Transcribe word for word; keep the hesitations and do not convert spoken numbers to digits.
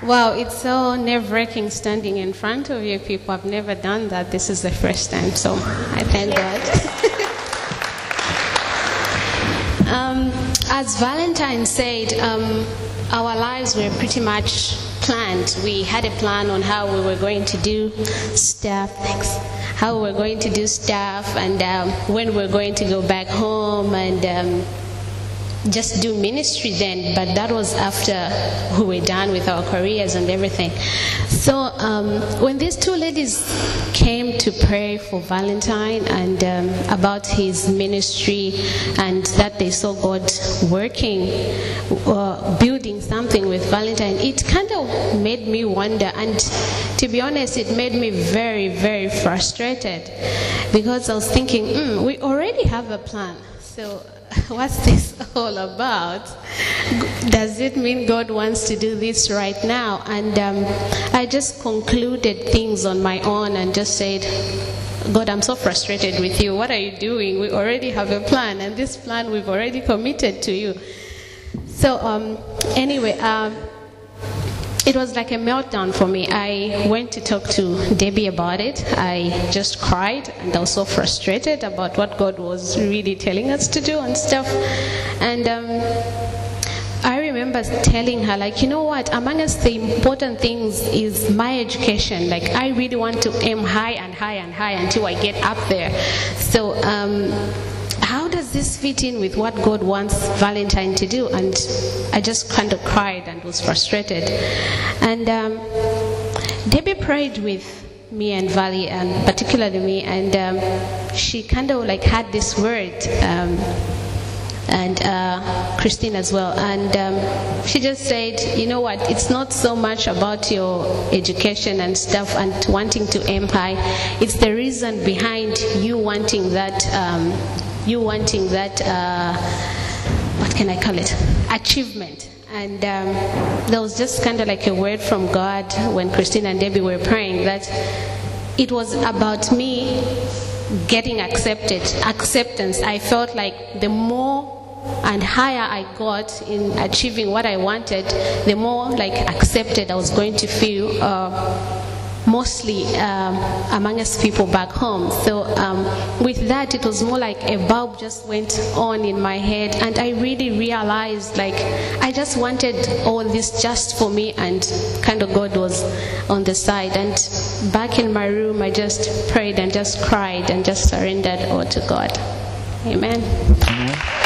Wow, it's so nerve-wracking standing in front of you people. I've never done that. This is the first time, so I thank God. um, as Valentine said, um, our lives were pretty much planned. We had a plan on how we were going to do stuff, thanks, how we were going to do stuff, and um, when we were going to go back home, and um, just do ministry then, but that was after we were done with our careers and everything. So um, when these two ladies came to pray for Valentine and um, about his ministry, and that they saw God working, uh, building something with Valentine, it kind of made me wonder, and to be honest, it made me very, very frustrated, because I was thinking, mm, we already have a plan, so what's this all about? Does it mean God wants to do this right now? And um, I just concluded things on my own and just said, God, I'm so frustrated with you. What are you doing? We already have a plan, and this plan we've already committed to you. So um, anyway, um, it was like a meltdown for me. I went to talk to Debbie about it. I just cried, and I was so frustrated about what God was really telling us to do and stuff. And um, I remember telling her, like, you know what, among us the important things is my education. Like, I really want to aim high and high and high until I get up there. So um, how does this fit in with what God wants Valentine to do? And I just kind of cried and was frustrated. And um, Debbie prayed with me and Vali, and particularly me, and um, she kind of like had this word, um, and uh, Christine as well, and um, she just said, you know what, it's not so much about your education and stuff and wanting to aim high, it's the reason behind you wanting that um, you wanting that, uh, what can I call it, achievement. And um, there was just kind of like a word from God when Christine and Debbie were praying, that it was about me getting accepted, acceptance. I felt like the more and higher I got in achieving what I wanted, the more like accepted I was going to feel, uh, mostly um, among us people back home. So um, with that, it was more like a bulb just went on in my head, and I really realized, like, I just wanted all this just for me, and kind of God was on the side. And back in my room, I just prayed and just cried and just surrendered all to God. Amen.